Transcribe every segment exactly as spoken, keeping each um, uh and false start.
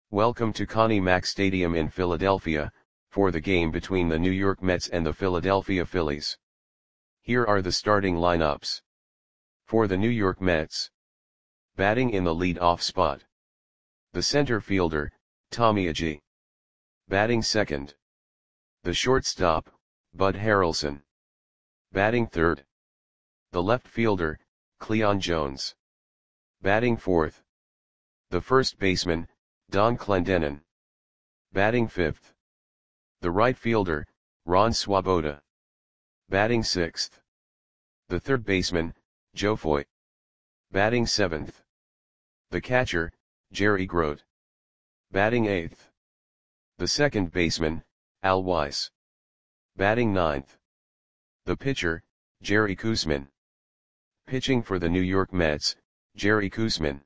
Welcome to Connie Mack Stadium in Philadelphia, for the game between the New York Mets and the Philadelphia Phillies. Here are the starting lineups. For the New York Mets. Batting in the lead-off spot. The center fielder, Tommy Agee. Batting second. The shortstop, Bud Harrelson. Batting third. The left fielder, Cleon Jones. Batting fourth. The first baseman, Don Clendenon. Batting fifth. The right fielder, Ron Swoboda. Batting sixth. The third baseman, Joe Foy. Batting seventh. The catcher, Jerry Grote. Batting eighth. The second baseman, Al Weiss. Batting ninth. The pitcher, Jerry Koosman. Pitching for the New York Mets, Jerry Koosman.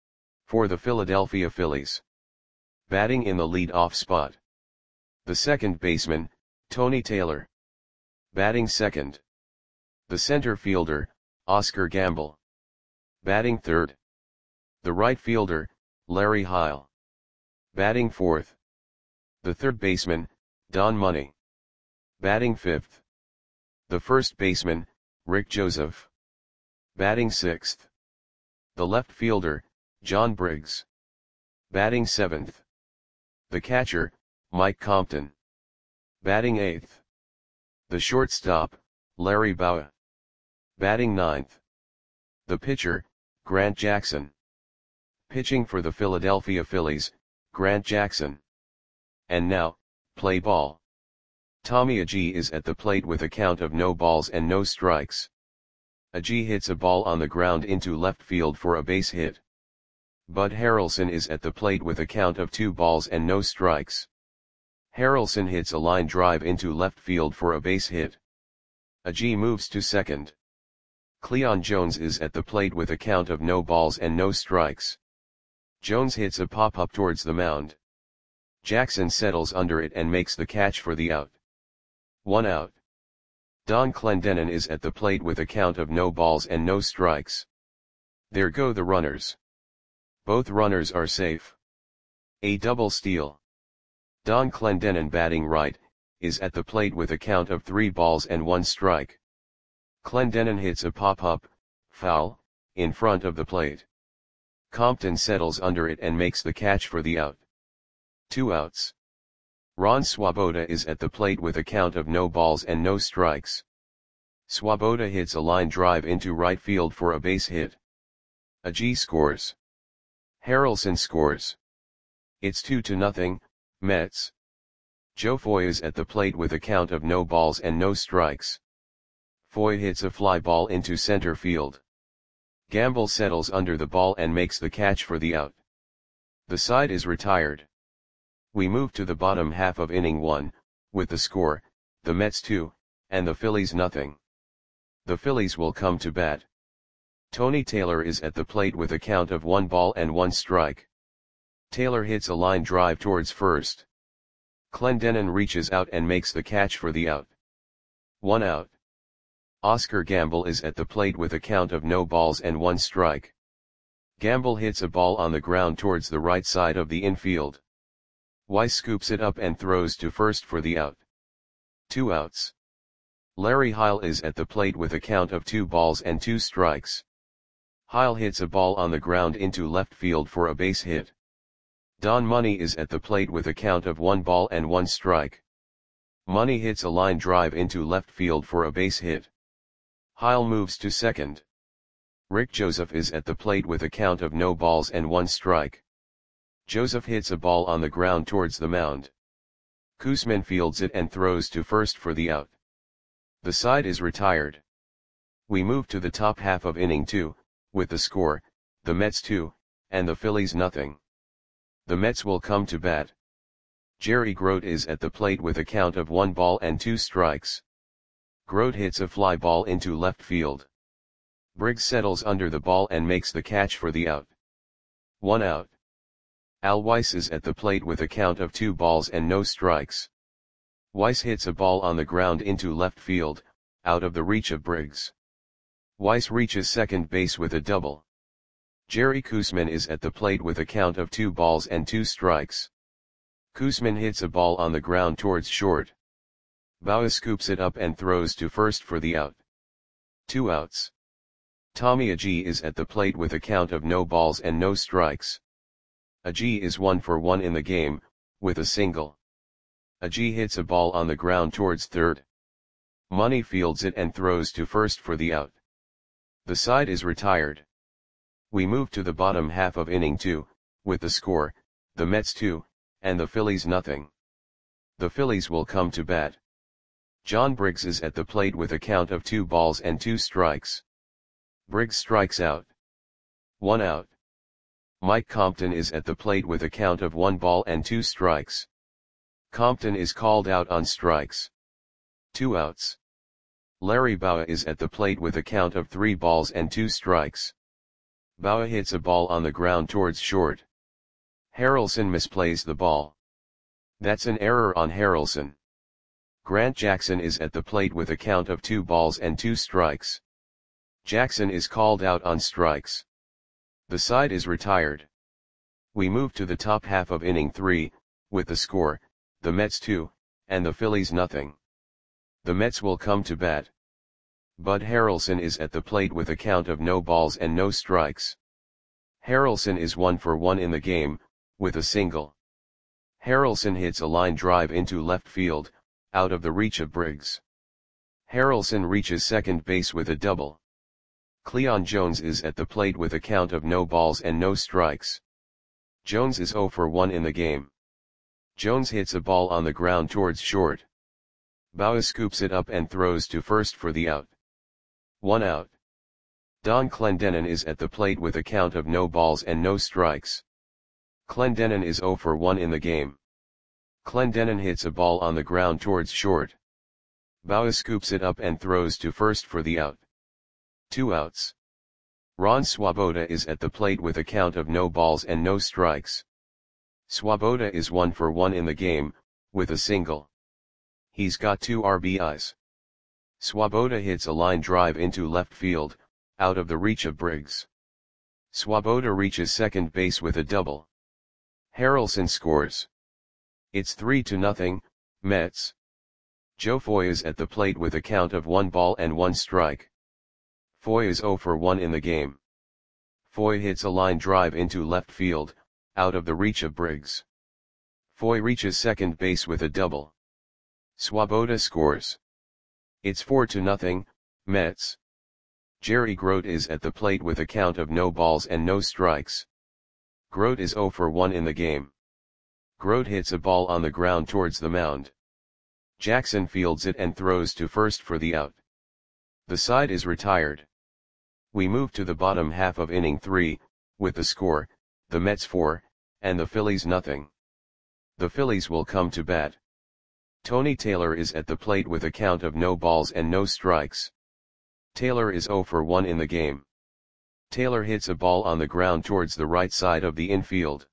For the Philadelphia Phillies. Batting in the lead-off spot. The second baseman, Tony Taylor. Batting second. The center fielder, Oscar Gamble. Batting third. The right fielder, Larry Heil. Batting fourth. The third baseman, Don Money. Batting fifth. The first baseman, Rick Joseph. Batting sixth. The left fielder, John Briggs. Batting seventh. The catcher, Mike Compton. Batting eighth. The shortstop, Larry Bowa. Batting ninth. The pitcher, Grant Jackson. Pitching for the Philadelphia Phillies, Grant Jackson. And now, play ball. Tommy Agee is at the plate with a count of no balls and no strikes. Agee hits a ball on the ground into left field for a base hit. Bud Harrelson is at the plate with a count of two balls and no strikes. Harrelson hits a line drive into left field for a base hit. Agee moves to second. Cleon Jones is at the plate with a count of no balls and no strikes. Jones hits a pop-up towards the mound. Jackson settles under it and makes the catch for the out. One out. Don Clendenon is at the plate with a count of no balls and no strikes. There go the runners. Both runners are safe. A double steal. Don Clendenon, batting right, is at the plate with a count of three balls and one strike. Clendenon hits a pop-up, foul, in front of the plate. Compton settles under it and makes the catch for the out. Two outs. Ron Swoboda is at the plate with a count of no balls and no strikes. Swoboda hits a line drive into right field for a base hit. Agee scores. Harrelson scores. It's two to nothing, Mets. Joe Foy is at the plate with a count of no balls and no strikes. Foy hits a fly ball into center field. Gamble settles under the ball and makes the catch for the out. The side is retired. We move to the bottom half of inning one, with the score, the Mets two, and the Phillies nothing. The Phillies will come to bat. Tony Taylor is at the plate with a count of one ball and one strike. Taylor hits a line drive towards first. Clendenon reaches out and makes the catch for the out. One out. Oscar Gamble is at the plate with a count of no balls and one strike. Gamble hits a ball on the ground towards the right side of the infield. Weiss scoops it up and throws to first for the out. Two outs. Larry Heil is at the plate with a count of two balls and two strikes. Heil hits a ball on the ground into left field for a base hit. Don Money is at the plate with a count of one ball and one strike. Money hits a line drive into left field for a base hit. Heil moves to second. Rick Joseph is at the plate with a count of no balls and one strike. Joseph hits a ball on the ground towards the mound. Koosman fields it and throws to first for the out. The side is retired. We move to the top half of inning two, with the score, the Mets two, and the Phillies nothing. The Mets will come to bat. Jerry Grote is at the plate with a count of one ball and two strikes. Grote hits a fly ball into left field. Briggs settles under the ball and makes the catch for the out. One out. Al Weiss is at the plate with a count of two balls and no strikes. Weiss hits a ball on the ground into left field, out of the reach of Briggs. Weiss reaches second base with a double. Jerry Koosman is at the plate with a count of two balls and two strikes. Koosman hits a ball on the ground towards short. Bauer scoops it up and throws to first for the out. Two outs. Tommy Agee is at the plate with a count of no balls and no strikes. Agee is one for one in the game, with a single. Agee hits a ball on the ground towards third. Money fields it and throws to first for the out. The side is retired. We move to the bottom half of inning two, with the score, the Mets two, and the Phillies nothing. The Phillies will come to bat. John Briggs is at the plate with a count of two balls and two strikes. Briggs strikes out. One out. Mike Compton is at the plate with a count of one ball and two strikes. Compton is called out on strikes. Two outs. Larry Bowa is at the plate with a count of three balls and two strikes. Bowa hits a ball on the ground towards short. Harrelson misplays the ball. That's an error on Harrelson. Grant Jackson is at the plate with a count of two balls and two strikes. Jackson is called out on strikes. The side is retired. We move to the top half of inning three, with the score, the Mets two, and the Phillies nothing. The Mets will come to bat. Bud Harrelson is at the plate with a count of no balls and no strikes. Harrelson is one for one in the game, with a single. Harrelson hits a line drive into left field, out of the reach of Briggs. Harrelson reaches second base with a double. Cleon Jones is at the plate with a count of no balls and no strikes. Jones is zero for one in the game. Jones hits a ball on the ground towards short. Bowa scoops it up and throws to first for the out. One out. Don Clendenon is at the plate with a count of no balls and no strikes. Clendenon is zero for one in the game. Clendenon hits a ball on the ground towards short. Bowa scoops it up and throws to first for the out. Two outs. Ron Swoboda is at the plate with a count of no balls and no strikes. Swoboda is one for one in the game, with a single. He's got two R B Is. Swoboda hits a line drive into left field, out of the reach of Briggs. Swoboda reaches second base with a double. Harrelson scores. It's three to nothing, Mets. Joe Foy is at the plate with a count of one ball and one strike. Foy is zero for one in the game. Foy hits a line drive into left field, out of the reach of Briggs. Foy reaches second base with a double. Swoboda scores. It's four to nothing, Mets. Jerry Grote is at the plate with a count of no balls and no strikes. Grote is zero for one in the game. Grote hits a ball on the ground towards the mound. Jackson fields it and throws to first for the out. The side is retired. We move to the bottom half of inning three, with the score, the Mets four, and the Phillies nothing. The Phillies will come to bat. Tony Taylor is at the plate with a count of no balls and no strikes. Taylor is zero for one in the game. Taylor hits a ball on the ground towards the right side of the infield.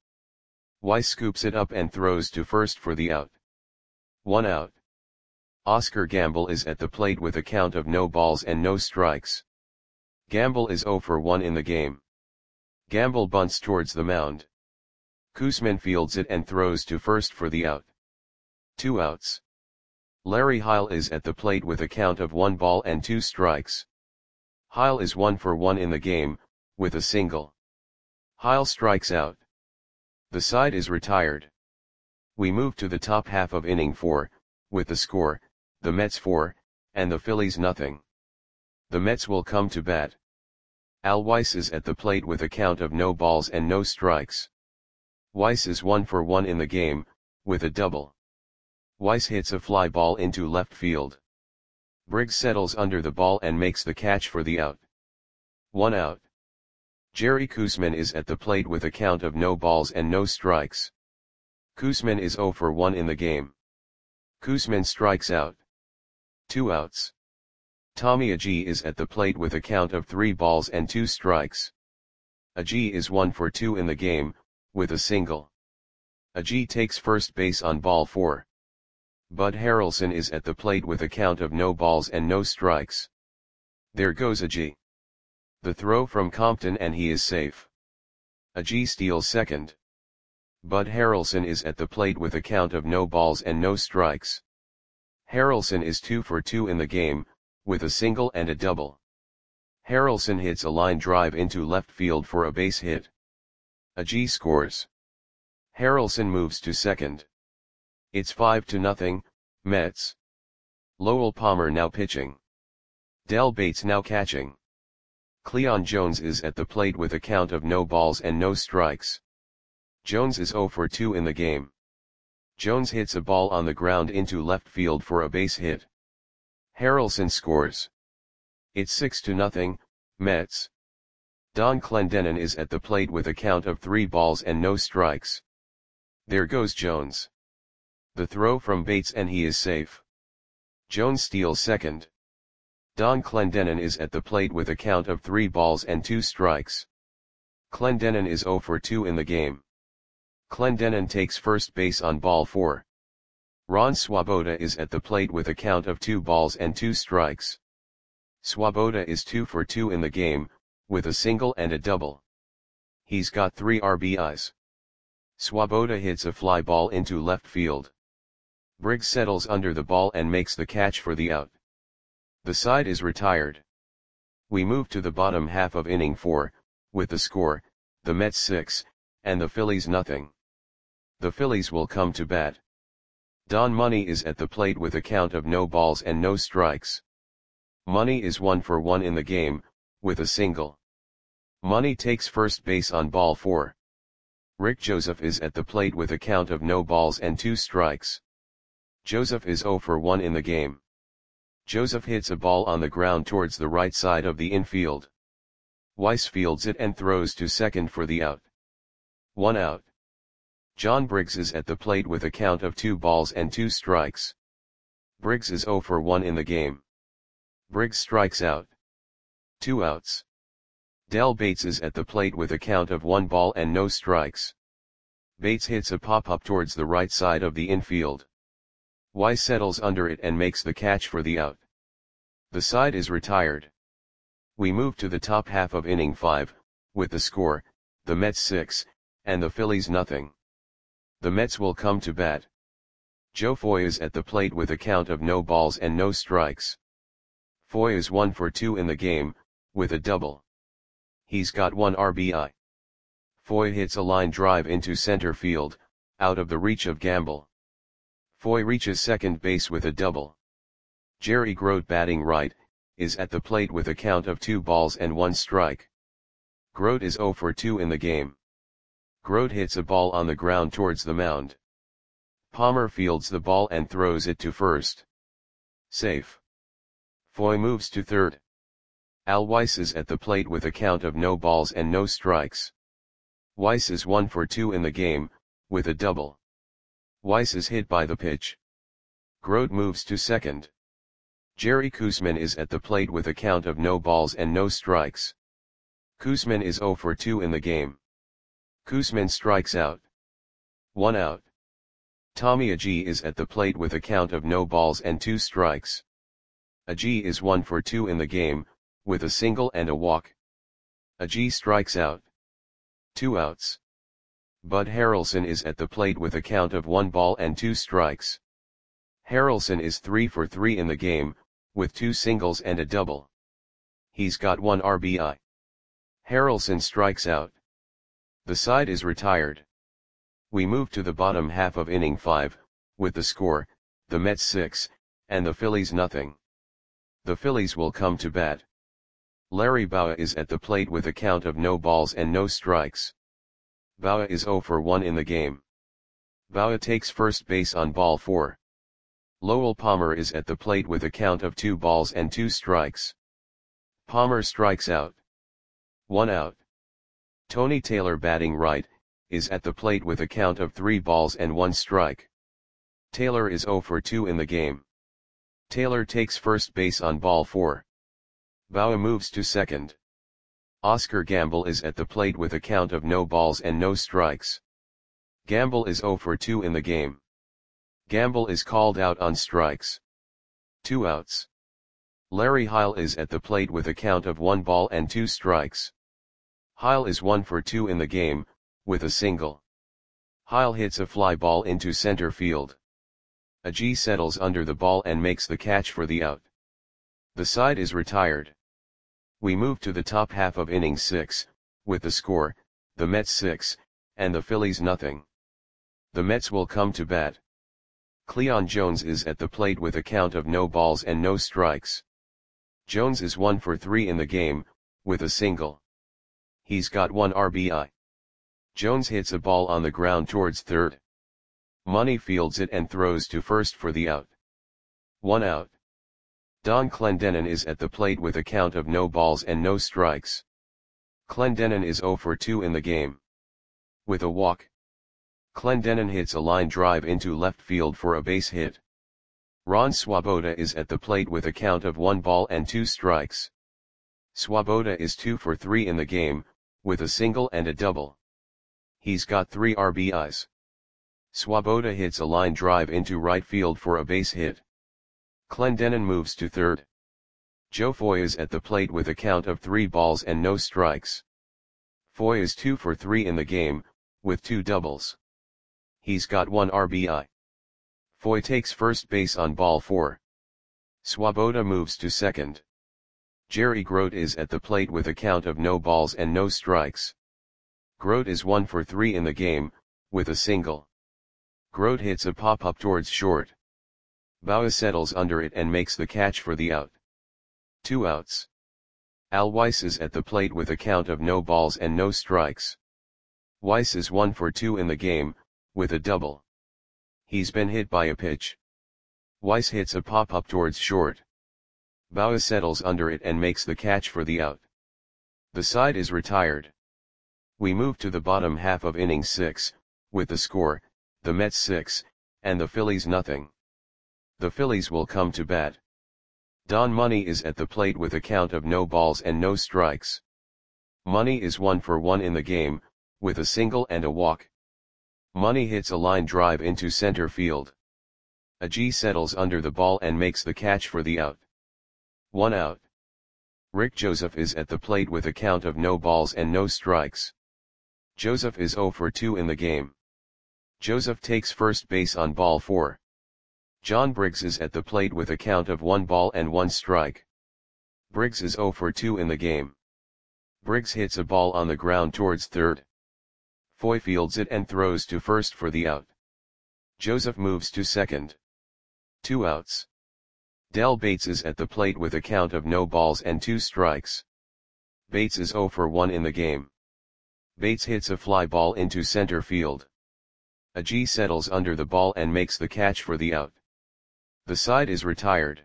Weiss scoops it up and throws to first for the out. One out. Oscar Gamble is at the plate with a count of no balls and no strikes. Gamble is zero for one in the game. Gamble bunts towards the mound. Koosman fields it and throws to first for the out. Two outs. Larry Heil is at the plate with a count of one ball and two strikes. Heil is one for one in the game, with a single. Heil strikes out. The side is retired. We move to the top half of inning four, with the score, the Mets four, and the Phillies nothing. The Mets will come to bat. Al Weiss is at the plate with a count of no balls and no strikes. Weiss is one for one in the game, with a double. Weiss hits a fly ball into left field. Briggs settles under the ball and makes the catch for the out. One out. Jerry Koosman is at the plate with a count of no balls and no strikes. Koosman is zero for one in the game. Koosman strikes out. Two outs. Tommy Agee is at the plate with a count of three balls and two strikes. Agee is one for two in the game, with a single. Agee takes first base on ball four. Bud Harrelson is at the plate with a count of no balls and no strikes. There goes Agee. The throw from Compton and he is safe. Agee steals second. Bud Harrelson is at the plate with a count of no balls and no strikes. Harrelson is two for two in the game, with a single and a double. Harrelson hits a line drive into left field for a base hit. Agee scores. Harrelson moves to second. It's five to nothing, Mets. Lowell Palmer now pitching. Del Bates now catching. Cleon Jones is at the plate with a count of no balls and no strikes. Jones is zero for two in the game. Jones hits a ball on the ground into left field for a base hit. Harrelson scores. It's six to nothing, Mets. Don Clendenon is at the plate with a count of three balls and no strikes. There goes Jones. The throw from Bates and he is safe. Jones steals second. Don Clendenon is at the plate with a count of three balls and two strikes. Clendenon is zero for two in the game. Clendenon takes first base on ball four. Ron Swoboda is at the plate with a count of two balls and two strikes. Swoboda is two for two in the game, with a single and a double. He's got three R B Is. Swoboda hits a fly ball into left field. Briggs settles under the ball and makes the catch for the out. The side is retired. We move to the bottom half of inning four, with the score, the Mets six, and the Phillies nothing. The Phillies will come to bat. Don Money is at the plate with a count of no balls and no strikes. Money is one for one in the game, with a single. Money takes first base on ball four. Rick Joseph is at the plate with a count of no balls and two strikes. Joseph is zero for one in the game. Joseph hits a ball on the ground towards the right side of the infield. Weiss fields it and throws to second for the out. One out. John Briggs is at the plate with a count of two balls and two strikes. Briggs is zero for one in the game. Briggs strikes out. Two outs. Del Bates is at the plate with a count of one ball and no strikes. Bates hits a pop-up towards the right side of the infield. Weiss settles under it and makes the catch for the out. The side is retired. We move to the top half of inning five, with the score, the Mets six, and the Phillies nothing. The Mets will come to bat. Joe Foy is at the plate with a count of no balls and no strikes. Foy is one for two in the game, with a double. He's got one R B I. Foy hits a line drive into center field, out of the reach of Gamble. Foy reaches second base with a double. Jerry Grote, batting right, is at the plate with a count of two balls and one strike. Grote is zero for two in the game. Grote hits a ball on the ground towards the mound. Palmer fields the ball and throws it to first. Safe. Foy moves to third. Al Weiss is at the plate with a count of no balls and no strikes. Weiss is one for two in the game, with a double. Weiss is hit by the pitch. Grote moves to second. Jerry Koosman is at the plate with a count of no balls and no strikes. Koosman is zero for two in the game. Koosman strikes out. One out. Tommy Agee is at the plate with a count of no balls and two strikes. Agee is one for two in the game, with a single and a walk. Agee strikes out. Two outs. Bud Harrelson is at the plate with a count of one ball and two strikes. Harrelson is three for three in the game, with two singles and a double. He's got one R B I. Harrelson strikes out. The side is retired. We move to the bottom half of inning five, with the score, the Mets six, and the Phillies nothing. The Phillies will come to bat. Larry Bowa is at the plate with a count of no balls and no strikes. Bowa is zero for one in the game. Bowa takes first base on ball four. Lowell Palmer is at the plate with a count of two balls and two strikes. Palmer strikes out. One out. Tony Taylor, batting right, is at the plate with a count of three balls and one strike. Taylor is zero for two in the game. Taylor takes first base on ball four. Bowa moves to second. Oscar Gamble is at the plate with a count of no balls and no strikes. Gamble is zero for two in the game. Gamble is called out on strikes. Two outs. Larry Heil is at the plate with a count of one ball and two strikes. Heil is one for two in the game, with a single. Heil hits a fly ball into center field. Agee settles under the ball and makes the catch for the out. The side is retired. We move to the top half of inning six, with the score, the Mets six, and the Phillies nothing. The Mets will come to bat. Cleon Jones is at the plate with a count of no balls and no strikes. Jones is one for three in the game, with a single. He's got one R B I. Jones hits a ball on the ground towards third. Money fields it and throws to first for the out. One out. Don Clendenon is at the plate with a count of no balls and no strikes. Clendenon is zero for two in the game. With a walk. Clendenon hits a line drive into left field for a base hit. Ron Swoboda is at the plate with a count of one ball and two strikes. Swoboda is two for three in the game, with a single and a double. He's got three R B Is. Swoboda hits a line drive into right field for a base hit. Clendenon moves to third. Joe Foy is at the plate with a count of three balls and no strikes. Foy is two for three in the game, with two doubles. He's got one R B I. Foy takes first base on ball four. Swoboda moves to second. Jerry Grote is at the plate with a count of no balls and no strikes. Grote is one for three in the game, with a single. Grote hits a pop-up towards short. Bauer settles under it and makes the catch for the out. Two outs. Al Weiss is at the plate with a count of no balls and no strikes. Weiss is one for two in the game, with a double. He's been hit by a pitch. Weiss hits a pop-up towards short. Bauer settles under it and makes the catch for the out. The side is retired. We move to the bottom half of inning six, with the score, the Mets six, and the Phillies nothing. The Phillies will come to bat. Don Money is at the plate with a count of no balls and no strikes. Money is one for one in the game, with a single and a walk. Money hits a line drive into center field. Agee settles under the ball and makes the catch for the out. One out. Rick Joseph is at the plate with a count of no balls and no strikes. Joseph is zero for two in the game. Joseph takes first base on ball four. John Briggs is at the plate with a count of one ball and one strike. Briggs is zero for two in the game. Briggs hits a ball on the ground towards third. Foy fields it and throws to first for the out. Joseph moves to second. Two outs. Del Bates is at the plate with a count of no balls and two strikes. Bates is zero for one in the game. Bates hits a fly ball into center field. Agee settles under the ball and makes the catch for the out. The side is retired.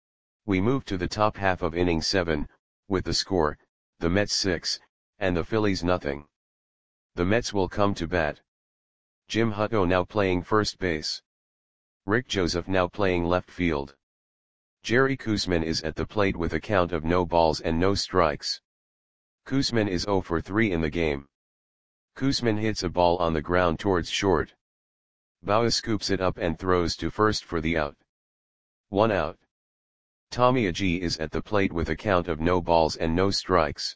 We move to the top half of inning seven, with the score, the Mets six, and the Phillies nothing. The Mets will come to bat. Jim Hutto now playing first base. Rick Joseph now playing left field. Jerry Koosman is at the plate with a count of no balls and no strikes. Koosman is zero for three in the game. Koosman hits a ball on the ground towards short. Bauer scoops it up and throws to first for the out. One out. Tommy Agee is at the plate with a count of no balls and no strikes.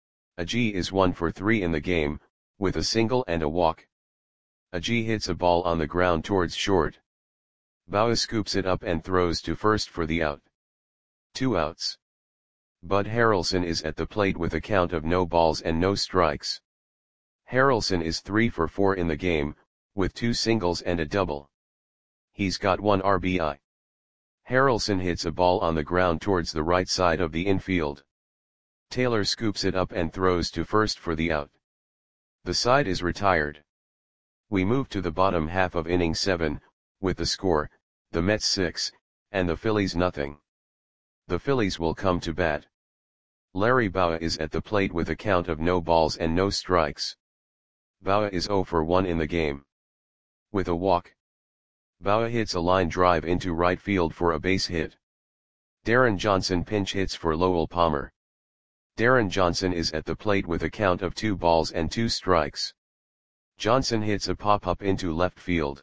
Agee is one for three in the game, with a single and a walk. Agee hits a ball on the ground towards short. Bauer scoops it up and throws to first for the out. Two outs. Bud Harrelson is at the plate with a count of no balls and no strikes. Harrelson is three for four in the game, with two singles and a double. He's got one R B I. Harrelson hits a ball on the ground towards the right side of the infield. Taylor scoops it up and throws to first for the out. The side is retired. We move to the bottom half of inning seven, with the score, the Mets six, and the Phillies nothing. The Phillies will come to bat. Larry Bauer is at the plate with a count of no balls and no strikes. Bauer is zero for one in the game. With a walk. Bauer hits a line drive into right field for a base hit. Darren Johnson pinch hits for Lowell Palmer. Darren Johnson is at the plate with a count of two balls and two strikes. Johnson hits a pop-up into left field.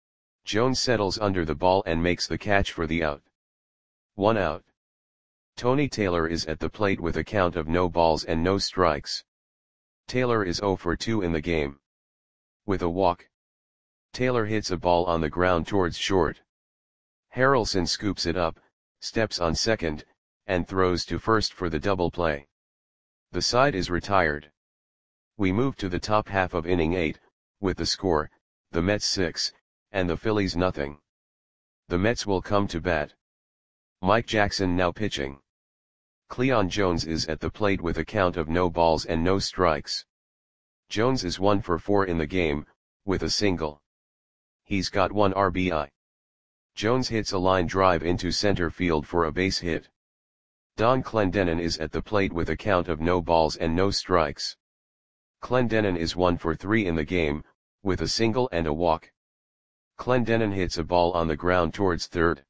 Jones settles under the ball and makes the catch for the out. One out. Tony Taylor is at the plate with a count of no balls and no strikes. Taylor is zero for two in the game. With a walk, Taylor hits a ball on the ground towards short. Harrelson scoops it up, steps on second, and throws to first for the double play. The side is retired. We move to the top half of inning eight, with the score, the Mets six, and the Phillies nothing. The Mets will come to bat. Mike Jackson now pitching. Cleon Jones is at the plate with a count of no balls and no strikes. Jones is one for four in the game, with a single. He's got one R B I. Jones hits a line drive into center field for a base hit. Don Clendenon is at the plate with a count of no balls and no strikes. Clendenon is one for three in the game, with a single and a walk. Clendenon hits a ball on the ground towards third.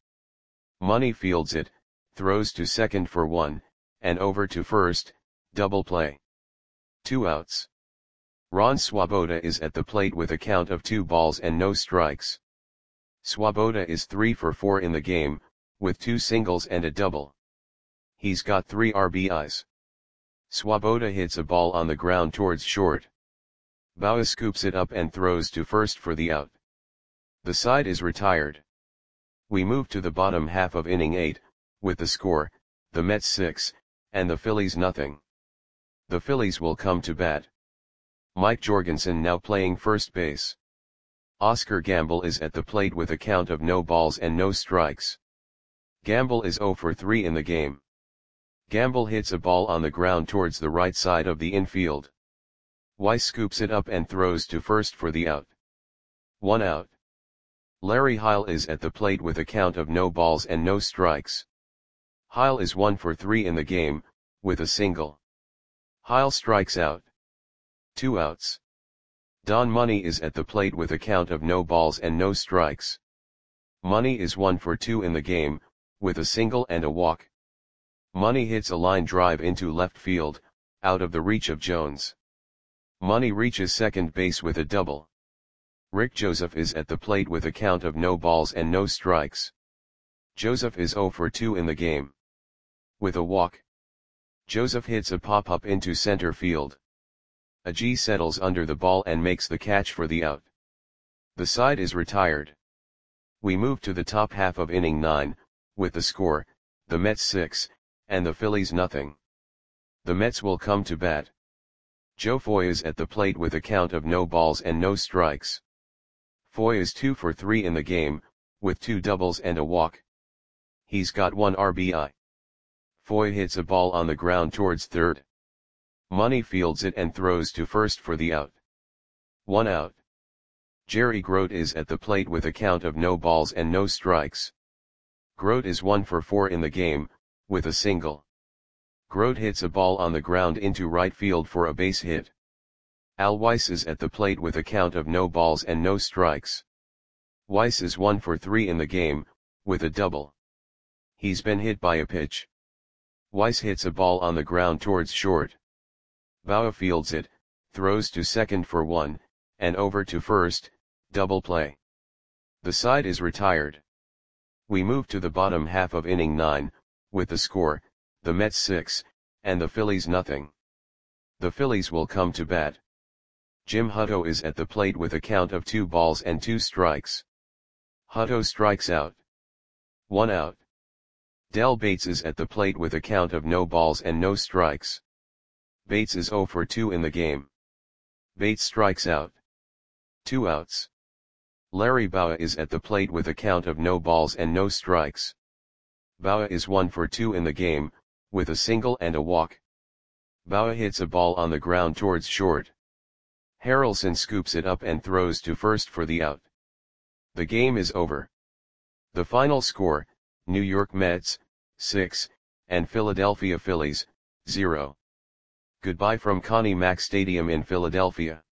Money fields it, throws to second for one, and over to first, double play. Two outs. Ron Swoboda is at the plate with a count of two balls and no strikes. Swoboda is three for four in the game, with two singles and a double. He's got three R B Is. Swoboda hits a ball on the ground towards short. Bauer scoops it up and throws to first for the out. The side is retired. We move to the bottom half of inning eight, with the score, the Mets six, and the Phillies nothing. The Phillies will come to bat. Mike Jorgensen now playing first base. Oscar Gamble is at the plate with a count of no balls and no strikes. Gamble is zero for three in the game. Gamble hits a ball on the ground towards the right side of the infield. Weiss scoops it up and throws to first for the out. One out. Larry Heil is at the plate with a count of no balls and no strikes. Heil is one for three in the game, with a single. Heil strikes out. Two outs. Don Money is at the plate with a count of no balls and no strikes. Money is one for two in the game, with a single and a walk. Money hits a line drive into left field, out of the reach of Jones. Money reaches second base with a double. Rick Joseph is at the plate with a count of no balls and no strikes. Joseph is zero for two in the game. With a walk, Joseph hits a pop-up into center field. Agee settles under the ball and makes the catch for the out. The side is retired. We move to the top half of inning nine, with the score, the Mets six, and the Phillies nothing. The Mets will come to bat. Joe Foy is at the plate with a count of no balls and no strikes. Foy is two for three in the game, with two doubles and a walk. He's got one R B I. Foy hits a ball on the ground towards third. Money fields it and throws to first for the out. One out. Jerry Grote is at the plate with a count of no balls and no strikes. Grote is one for four in the game, with a single. Grote hits a ball on the ground into right field for a base hit. Al Weiss is at the plate with a count of no balls and no strikes. Weiss is one for three in the game, with a double. He's been hit by a pitch. Weiss hits a ball on the ground towards short. Bauer fields it, throws to second for one, and over to first, double play. The side is retired. We move to the bottom half of inning nine, with the score, the Mets six, and the Phillies nothing. The Phillies will come to bat. Jim Hutto is at the plate with a count of two balls and two strikes. Hutto strikes out. One out. Del Bates is at the plate with a count of no balls and no strikes. Bates is zero for two in the game. Bates strikes out. Two outs. Larry Bauer is at the plate with a count of no balls and no strikes. Bauer is one for two in the game, with a single and a walk. Bauer hits a ball on the ground towards short. Harrelson scoops it up and throws to first for the out. The game is over. The final score, New York Mets, six, and Philadelphia Phillies, zero. Goodbye from Connie Mack Stadium in Philadelphia.